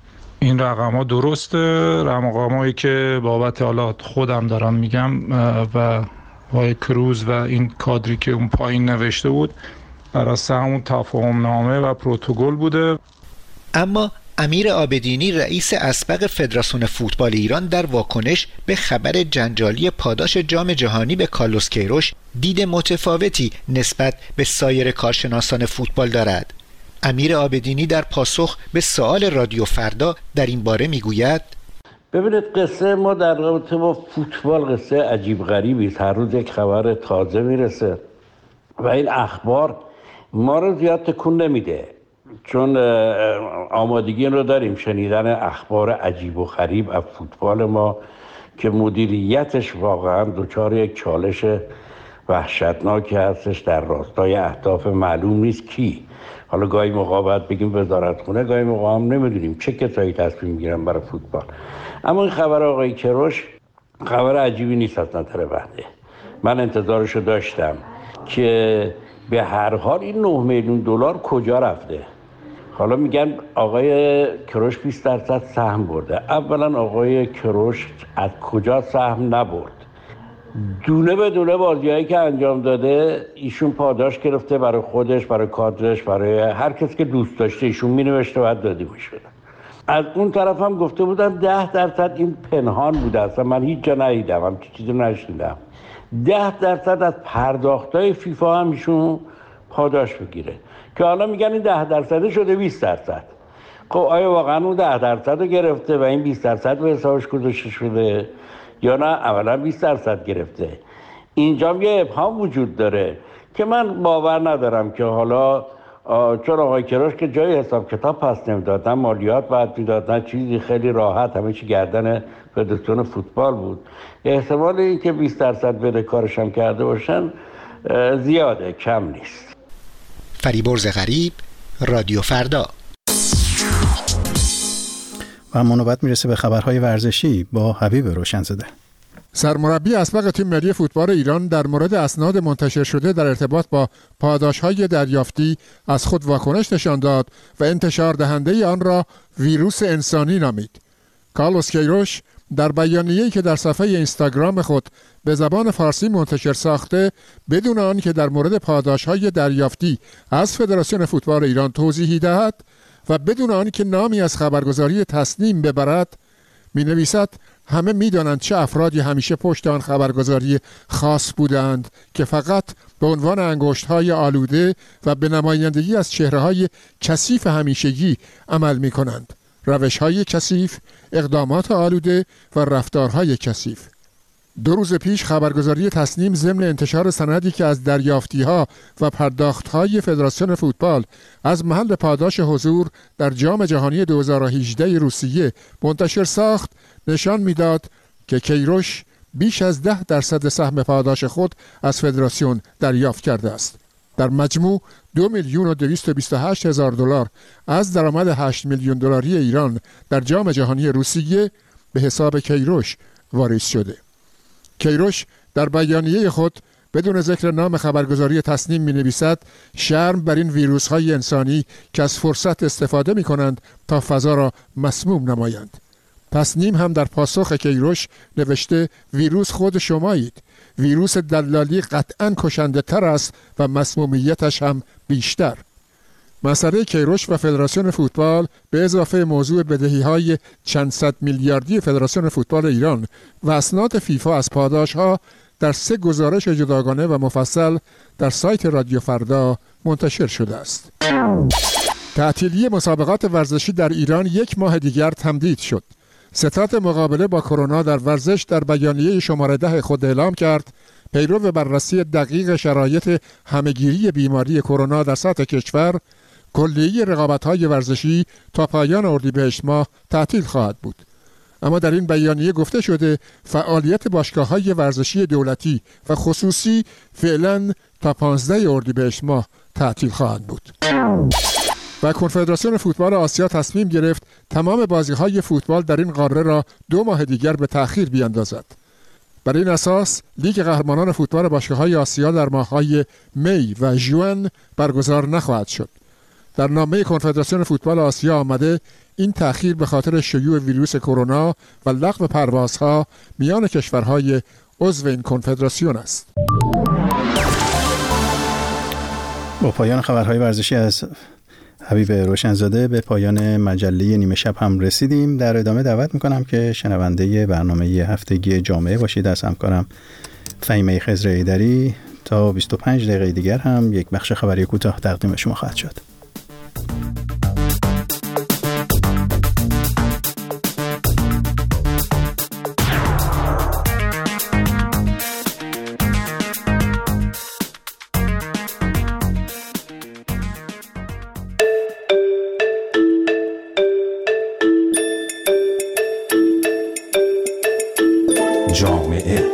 این رقم ها درسته، رقم هایی که بابت حالا خودم دارم میگم و وای کروز و این کادری که اون پایین نوشته بود بر اساس همون تفاهم نامه و پروتکل بوده. اما امیر عابدینی رئیس اسبق فدراسیون فوتبال ایران در واکنش به خبر جنجالی پاداش جام جهانی به کارلوس کیروش دید متفاوتی نسبت به سایر کارشناسان فوتبال دارد. امیر عابدینی در پاسخ به سوال رادیو فردا در این باره میگوید: ببینید، قصه ما در رابطه با فوتبال قصه عجیب غریبی است. هر روز یک خبر تازه میرسه و این اخبار ما رو زیاد تکون نمیده، چون آمادگی رو داریم شنیدن اخبار عجیب و غریب از فوتبال ما که مدیریتش واقعا دچار یک چالش وحشتناکی هستش در راستای اهداف معلوم نیست کی. حالا گاهی موقع باید بگیم وزارتخونه، گاهی موقع هم نمیدونیم چه کسایی تصمیم میگیرن برای فوتبال. اما این خبر آقای کیروش خبر عجیبی نیست از نظر بنده. من انتظارشو داشتم که به هر حال این نه میلیون دلار کجا رفته. حالا میگن آقای کیروش بیست درصد سهم برده. اولا آقای کیروش از کجا سهم نبرد؟ دونه به دونه بازیایی که انجام داده ایشون پاداش گرفته برای خودش، برای کادرش، برای هر کسی که دوست داشته ایشون مینوشته و داده میشد. از اون طرف هم گفته بودن ده درصد این پنهان بوده، اصلا من هیچ جا ندیدم، هم چیزی نشنیدم. ده درصد از پرداختای فیفا هم ایشون پاداش بگیره که حالا میگن این ده درصد شده بیست درصد. خب آیا واقعا اون ده درصد رو گرفته و این بیست درصد به حسابش گذاشته شده یا نه اولا بیست درصد گرفته؟ اینجا یه ابهام وجود داره که من باور ندارم که حالا چون آقای کیروش که جای حساب کتاب پس نمیدادن، مالیات باید میدادن، چیزی خیلی راحت همه چی گردن فدراسیون فوتبال بود، احتمال این که بیست درصد بده کارش هم کرده باشن زیاده، کم نیست. فریبرز غریب، رادیو فردا. و اما نوبت میرسه به خبرهای ورزشی با حبیب روشنزاده. سرمربی اسبق تیم ملی فوتبال ایران در مورد اسناد منتشر شده در ارتباط با پاداش‌های دریافتی از خود واکنش نشان داد و انتشار دهنده آن را ویروس انسانی نامید. کارلوس کیروش در بیانیه‌ای که در صفحه اینستاگرام خود به زبان فارسی منتشر ساخته، بدون آن که در مورد پاداش‌های دریافتی از فدراسیون فوتبال ایران توضیحی دهد و بدون آن که نامی از خبرگزاری تصنیم ببرد، می‌نویسد همه می‌دانند چه افرادی همیشه پشت آن خبرگزاری خاص بودند که فقط به عنوان انگشت‌های آلوده و به نمایندگی از چهره‌های کثیف همیشگی عمل می‌کنند. روش‌های کثیف، اقدامات آلوده و رفتارهای کثیف. دو روز پیش خبرگزاری تصنیم ضمن انتشار سندی که از دریافتی‌ها و پرداخت‌های فدراسیون فوتبال از محل پاداش حضور در جام جهانی دو هزار و هجده روسیه منتشر ساخت، نشان می‌داد که کیروش بیش از ده درصد سهم پاداش خود از فدراسیون دریافت کرده است. در مجموع دو میلیون و دویست و بیست و هشت هزار دلار از درآمد هشت میلیون دلاری ایران در جام جهانی روسیه به حساب کیروش واریز شده. کیروش در بیانیه خود بدون ذکر نام خبرگزاری تصنیم می نویسد شرم بر این ویروس های انسانی که از فرصت استفاده می کنند تا فضا را مسموم نمایند. تصنیم هم در پاسخ کیروش نوشته ویروس خود شمایید. ویروس دلالی قطعاً کشنده تر است و مسمومیتش هم بیشتر. مسئله کیروش و فدراسیون فوتبال به اضافه موضوع بدهی‌های چند صد میلیاردی فدراسیون فوتبال ایران و اسناد فیفا از پاداش‌ها در سه گزارش جداگانه و مفصل در سایت رادیو فردا منتشر شده است. تعطیلی مسابقات ورزشی در ایران یک ماه دیگر تمدید شد. ستاد مقابله با کرونا در ورزش در بیانیه شماره ده خود اعلام کرد پیرو به بررسی دقیق شرایط همهگیری بیماری کرونا در سطح کشور، کلیه رقابت‌های ورزشی تا پایان اردیبهشت ماه تعطیل خواهد بود. اما در این بیانیه گفته شده فعالیت باشگاه‌های ورزشی دولتی و خصوصی فعلا تا پانزده اردیبهشت ماه تعطیل خواهند بود. و کنفدراسیون فوتبال آسیا تصمیم گرفت تمام بازی‌های فوتبال در این قاره را دو ماه دیگر به تأخیر بیاندازد. بر این اساس لیگ قهرمانان فوتبال باشگاه‌های آسیا در ماه‌های می و ژوئن برگزار نخواهد شد. در نامه کنفدراسیون فوتبال آسیا آمده این تأخیر به خاطر شیوع ویروس کرونا و لغو پروازها میان کشورهای عضو این کنفدراسیون است. با پایان خبرهای ورزشی از حبیب روشنزاده به پایان مجله نیمه شب هم رسیدیم. در ادامه دعوت میکنم که شنونده برنامه هفتگی جامعه باشید از همکارم فهیمه خضر ایدری. تا بیست و پنج دقیقه دیگر هم یک بخش خبری کوتاه تقدیم شما خواهد شد. جامعه.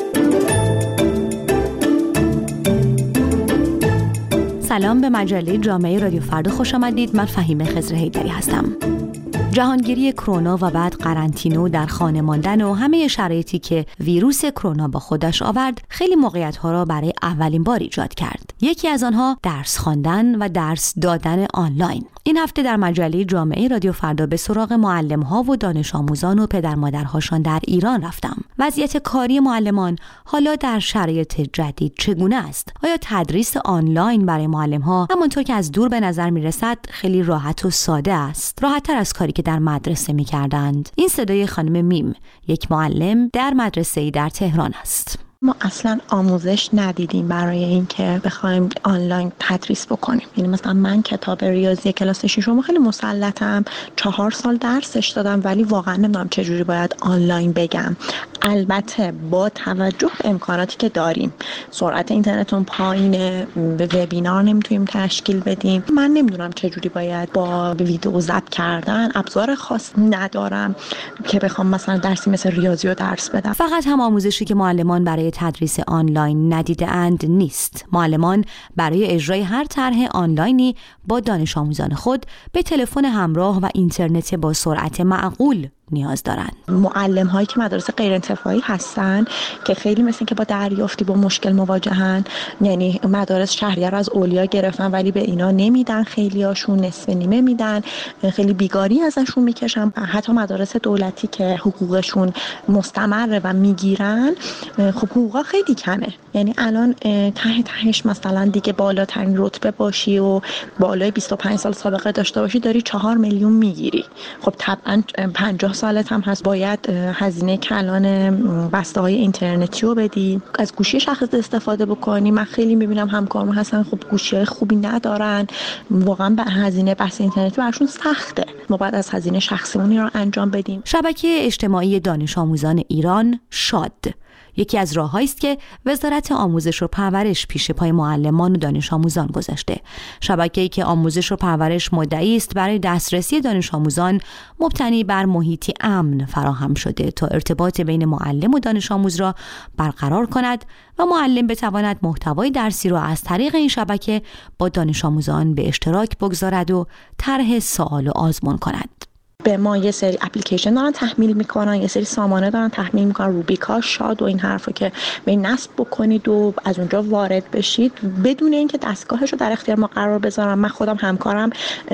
سلام، به مجله جامعه رادیو فردا خوش آمدید. من فهیمه خضر ایدری هستم. جهانگیری کرونا و بعد قرنطینه در خانه ماندن و همه شرایطی که ویروس کرونا با خودش آورد خیلی موقعیت‌ها را برای اولین بار ایجاد کرد. یکی از آنها درس خواندن و درس دادن آنلاین. این هفته در مجله جامعه رادیو فردا به سراغ معلم‌ها و دانش آموزان و پدر مادرهاشان در ایران رفتم. وضعیت کاری معلمان حالا در شرایط جدید چگونه است؟ آیا تدریس آنلاین برای معلم‌ها همانطور که از دور به نظر می‌رسد خیلی راحت و ساده است؟ راحت‌تر از کاری که در مدرسه می‌کردند؟ این صدای خانم میم، یک معلم در مدرسه‌ای در تهران است. ما اصلا آموزش ندیدیم برای اینکه بخوایم آنلاین تدریس بکنیم. یعنی مثلا من کتاب ریاضی کلاس ششم خیلی مسلطم، چهار سال درسش دادم، ولی واقعا نمیدونم چجوری باید آنلاین بگم. البته با توجه به امکاناتی که داریم، سرعت اینترنتون پایینه، به وبینار نمیتونیم تشکیل بدیم. من نمیدونم چجوری باید با ویدیو ضبط کردن، ابزار خاص ندارم که بخوام مثلا درسی مثل ریاضی رو درس بدم. فقط هم آموزشی که معلمان برای تدریس آنلاین ندیده اند نیست. معلمان برای اجرای هر طرح آنلاینی با دانش آموزان خود به تلفن همراه و اینترنت با سرعت معقول نیاز دارند. معلم هایی که مدارس غیر انتفاعی هستن که خیلی مثل که با دریافتی با مشکل مواجهن، یعنی مدارس شهریه رو از اولیا گرفتن ولی به اینا نمیدن، خیلی هاشون نصف نیمه میدن، خیلی بیگاری ازشون میکشن. حتی مدارس دولتی که حقوقشون مستمره و میگیرن، خب حقوقا خیلی کمه. یعنی الان ته تهش مثلا دیگه بالاترین رتبه باشی و بالای بیست و پنج سال سابقه داشته باشی داری چهار میلیون میگیری. خب طبعا پنجاه سالت هم هست، باید هزینه کلان بسته های اینترنتی رو بدی، از گوشی شخص استفاده بکنی. من خیلی میبینم همکارم هستن خب گوشی های خوبی ندارن، واقعا به هزینه بسته اینترنتی براشون سخته. ما باید از هزینه شخصیمون رو انجام بدیم. شبکه اجتماعی دانش آموزان ایران شاد یکی از راه‌هایی است که وزارت آموزش و پرورش پیش پای معلمان و دانش آموزان گذاشته. شبکه‌ای که آموزش و پرورش مدعی است برای دسترسی دانش آموزان مبتنی بر محیطی امن فراهم شده تا ارتباط بین معلم و دانش آموز را برقرار کند و معلم بتواند محتوای درسی را از طریق این شبکه با دانش آموزان به اشتراک بگذارد و طرح سوال و آزمون کند. به ما یه سری اپلیکیشن دارن تحمیل میکنن، یه سری سامانه دارن تحمیل میکنن، روبیکا، شاد و این حرفا که به نصب بکنید و از اونجا وارد بشید بدون اینکه دستگاهش رو در اختیار ما قرار بذارم. من خودم همکارم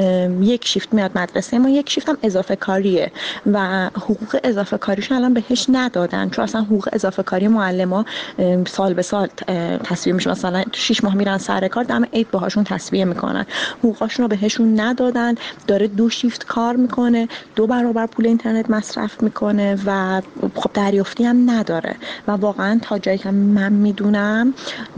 یک شیفت میاد مدرسه ما، یک شیفت هم اضافه کاریه و حقوق اضافه کاریش الان بهش ندادن، چون اصلا حقوق اضافه کاری معلما سال به سال تصویه میشه. مثلا شش ماه میرن سر کار، دم عید باهاشون تصویه میکنن، حقوقاشون رو بهشون ندادن. داره دو شیفت کار میکنه، دو برابر پول اینترنت مصرف میکنه و خب دریافتی هم نداره. و واقعا تا جایی که من میدونم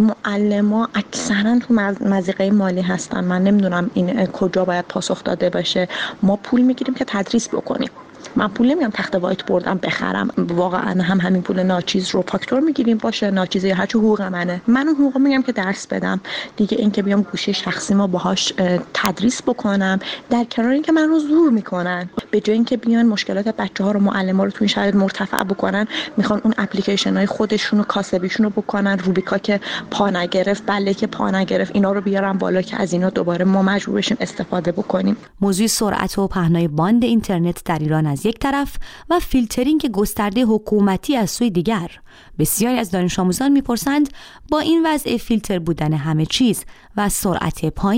معلما اکثرا تو مضیقه مالی هستن. من نمیدونم این کجا باید پاسخ داده باشه. ما پول میگیریم که تدریس بکنیم، من پول نمیگم تخت وایت بردم بخرم، واقعا هم همین پول ناچیز رو فاکتور میگیریم باشه، ناچیز یا هرچی حقوق منه، من اون حقوق میگم که درس بدم دیگه. این که بیام گوشی شخصی ما باهاش تدریس بکنم، در کنار این که من رو زور میکنن، به جای اینکه بیان مشکلات بچه‌ها رو معلم‌ها رو تو این شرایط مرتفع بکنن، میخوان اون اپلیکیشن‌های خودشون رو کاسبیشون رو بکنن. روبیکا که پا نگرفت، بله که پا نگرفت، اینا رو بیارن بالا که از اینا دوباره ما مجبور بشیم استفاده بکنیم. موضوع سرعت و پهنای باند اینترنت در ایران از یک طرف و فیلترینگ گسترده حکومتی از سوی دیگر. بسیاری از دانش آموزان میپرسند با این وضع فیلتر بودن همه چیز و سرعت پایین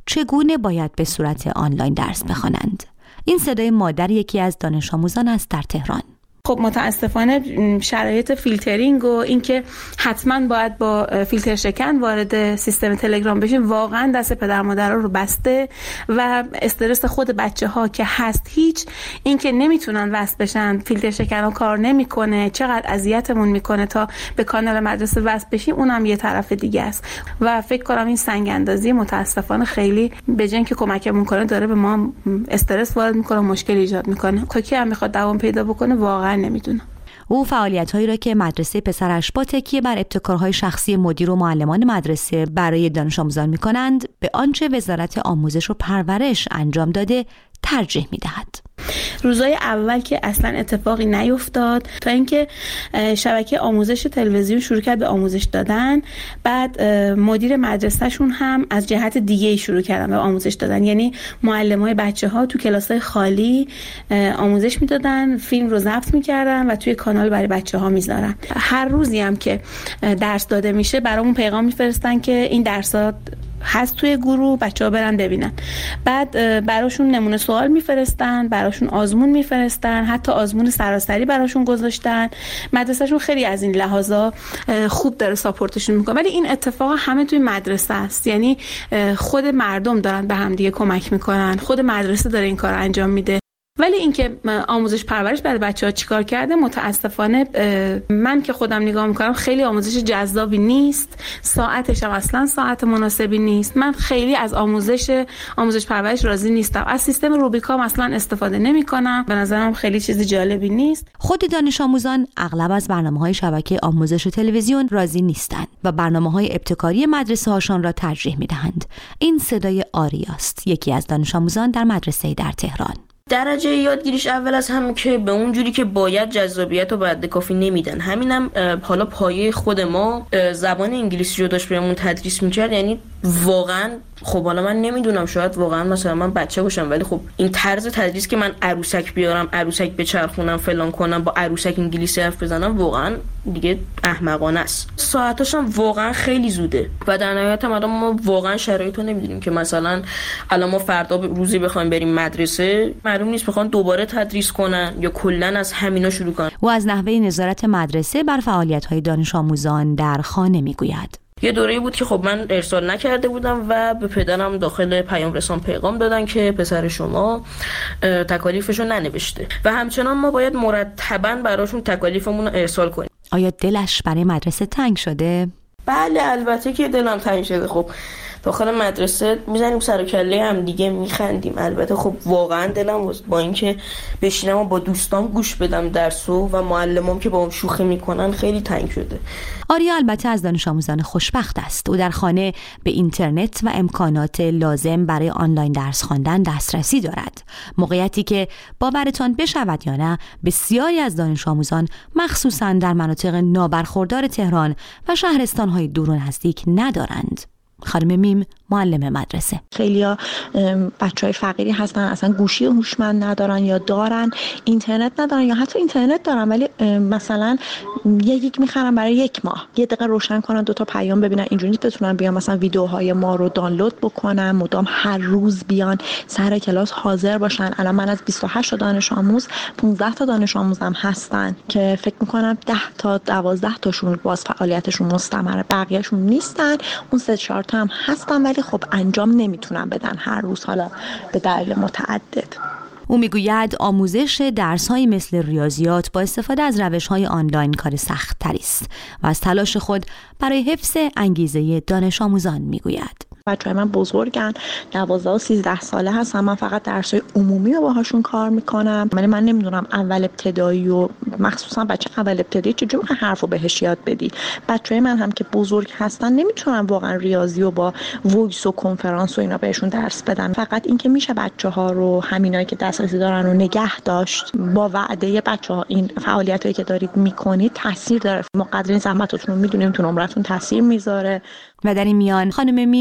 چگونه باید به صورت آنلاین درس بخوانند. این صدای مادر یکی از دانش آموزان است در تهران. خب متاسفانه شرایط فیلترینگ و اینکه حتما باید با فیلتر شکن وارد سیستم تلگرام بشیم واقعا دست پدر مادرها رو بسته و استرس خود بچه ها که هست، هیچ اینکه نمیتونن وصل بشن، فیلتر شکن ها کار نمیکنه، چقدر اذیتمون میکنه تا به کانال مدرسه وصل بشیم، اونم یه طرف دیگه است و فکر کنم این سنگ اندازی متاسفانه خیلی به جای اینکه کمکمون کنه داره به ما استرس وارد میکنه، مشکل ایجاد میکنه. تا کی هم میخواد دوام پیدا بکنه واقعا نمیدونم. او فعالیت‌هایی را که مدرسه پسرش با تکیه بر ابتکارهای شخصی مدیر و معلمان مدرسه برای دانش آموزان می‌کنند به آنچه وزارت آموزش و پرورش انجام داده ترجیح می‌دهد. روزای اول که اصلا اتفاقی نیفتاد تا اینکه شبکه آموزش تلویزیون شروع کرد به آموزش دادن، بعد مدیر مدرسهشون هم از جهت دیگه شروع کردن به آموزش دادن، یعنی معلمای بچه‌ها تو کلاس‌های خالی آموزش میدادن، فیلم رو ضبط میکردن و توی کانال برای بچه‌ها میذارن. هر روزی هم که درس داده میشه برامون پیغام میفرستن که این درسات هست توی گروه، بچه‌ها برن ببینن. بعد براشون نمونه سوال میفرستن، براشون آزمون میفرستن، حتی آزمون سراسری براشون گذاشتن. مدرسهشون خیلی از این لحاظا خوب داره ساپورتشون میکنه. ولی این اتفاق همه توی مدرسه است، یعنی خود مردم دارن به هم دیگه کمک میکنن، خود مدرسه داره این کار انجام میده. ولی اینکه آموزش پرورش برای بچه‌ها چیکار کرده متاسفانه من که خودم نگاه میکنم خیلی آموزش جذابی نیست، ساعتش هم اصلا ساعت مناسبی نیست. من خیلی از آموزش آموزش پرورش راضی نیستم. از سیستم روبیکام اصلا استفاده نمیکنم، به نظرم خیلی چیز جالبی نیست. خود دانش آموزان اغلب از برنامه‌های شبکه آموزش و تلویزیون راضی نیستند و برنامه‌های ابتکاری مدرسه هاشان را ترجیح میدهند. این صدای آریاست، یکی از دانش آموزان در مدرسه در تهران. درجه یادگیریش اول از همه که به اون جوری که باید جذابیت و بعد کافی نمیدن. همینم حالا پایه خود ما زبان انگلیسی رو داشت بهمون تدریس میکرد، یعنی واقعا خب حالا من نمیدونم، شاید واقعا مثلا من بچه باشم ولی خب این طرز تدریس که من عروسک بیارم، عروسک بچرخونم، فلان کنم، با عروسک انگلیسی حرف بزنم، واقعا دیگه احمقانه است. ساعتاش هم واقعا خیلی زوده و در نهایت هم ما واقعا شرایط رو نمیدونیم که مثلا الان ما فردا روزی بخوایم بریم مدرسه، معلوم نیست بخوان دوباره تدریس کنن یا کلا از همینا شروع کنن. و از نحوه نظارت مدرسه بر فعالیت‌های دانش آموزان در خانه میگوید. یه دوره‌ای بود که خب من ارسال نکرده بودم و به پدرم داخل پیام رسان پیغام دادن که پسر شما تکالیفشو ننوشته و همچنان ما باید مرتباً براشون تکالیفمون رو ارسال کنیم. آیا دلش برای مدرسه تنگ شده؟ بله البته که دلم تنگ شده. خب داخل مدرسه میزنیم سر و کله هم دیگه میخندیم. البته خب واقعا دلم با اینکه بشینم و با دوستام گوش بدم درسو و معلمام که با هم شوخی میکنن خیلی تنگ شده. آریا البته از دانش آموزان خوشبخت است. او در خانه به اینترنت و امکانات لازم برای آنلاین درس خواندن دسترسی دارد. موقعیتی که باورتان بشود یا نه بسیاری از دانش آموزان مخصوصا در مناطق نابرخوردار تهران و شهرستان‌های دور و نزدیک ندارند. خانم میم معلم مدرسه. خیلیا بچهای فقیری هستن اصلا گوشی هوشمند ندارن یا دارن اینترنت ندارن یا حتی اینترنت دارن ولی مثلا یکی میخرن برای یک ماه یه دقیقه روشن کنن دو تا پیام ببینن، اینجوری بتونن بیان مثلا ویدیوهای ما رو دانلود بکنن، مدام هر روز بیان سر کلاس حاضر باشن. الان من از بیست و هشت تا دانش آموز پانزده تا دانش آموزم هستن که فکر میکنم ده تا دوازده تاشون باز فعالیتشون مستمره، بقیه‌شون نیستن. اون سه چهار تا هم هستن ولی خب انجام نمیتونن بدن هر روز، حالا به دلیل متعدد. او میگوید آموزش درس‌های مثل ریاضیات با استفاده از روش‌های آنلاین کار سخت‌تری است و از تلاش خود برای حفظ انگیزه دانش آموزان میگوید. بچه‌های من بزرگن، دوازده و سیزده ساله هستن، من فقط درس‌های عمومی رو باهاشون کار میکنم. ولی من نمیدونم اول ابتدایی و مخصوصا بچه اول ابتدایی چجوری میخوای حرفو بهش یاد بدی. بچه‌های من هم که بزرگ هستن نمیتونن واقعا ریاضی و با وایس و کنفرانس و اینا بهشون درس بدن. فقط اینکه میشه بچه‌ها رو همینایی که دسترسی دارن رو نگه داشت با وعده بچه‌ها این فعالیتایی که دارید میکنید تاثیر داره. ما قدر این زحمتاتون رو میدونیم تو نمرتون تاثیر میذاره. و در این میان خانم میم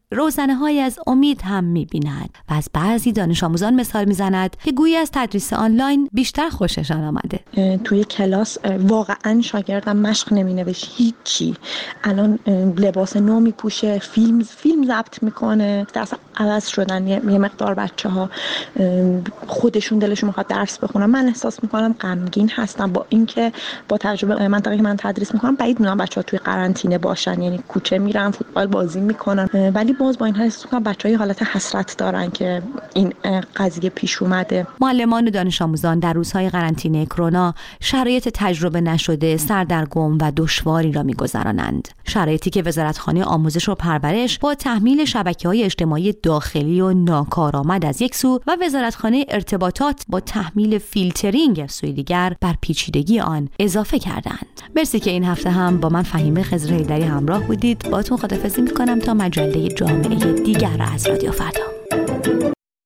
روزنه‌هایی از امید هم می‌بیند و از بعضی دانش آموزان مثال می‌زند که گویی از تدریس آنلاین بیشتر خوششان آمده. توی کلاس واقعا شاگردم مشق نمی‌نوشت هیچی. الان لباس نو می‌پوشه، فیلم فیلم ضبط می‌کنه. درس عوض شدن یه مقدار بچه‌ها خودشون دلشون می‌خواد درس بخونن. من احساس می‌کنم غمگین هستم با اینکه با تجربه منطقه‌ای که من تدریس می‌کنم بعید می‌دونم بچه‌ها توی قرنطینه باشن، یعنی کوچه میرن فوتبال بازی می‌کنن، ولی باز با این حال احساس می‌کنم بچه‌ها حالت حسرت دارن که این قضیه پیش اومده. معلمان و دانش آموزان در روزهای قرنطینه کرونا شرایط تجربه نشده، سردرگم و دشواری را می‌گذرانند. شرایطی که وزارتخانه آموزش و پرورش با تحمیل شبکه‌های اجتماعی داخلی و ناکارآمد از یک سو و وزارتخانه ارتباطات با تحمیل فیلترینگ از سوی دیگر بر پیچیدگی آن اضافه کردند. مرسی که این هفته هم با من فهیمه خضرحیدری همراه بودید. باهاتون خداحافظی می‌کنم تا مجله جامعه دیگر از رادیو فردا.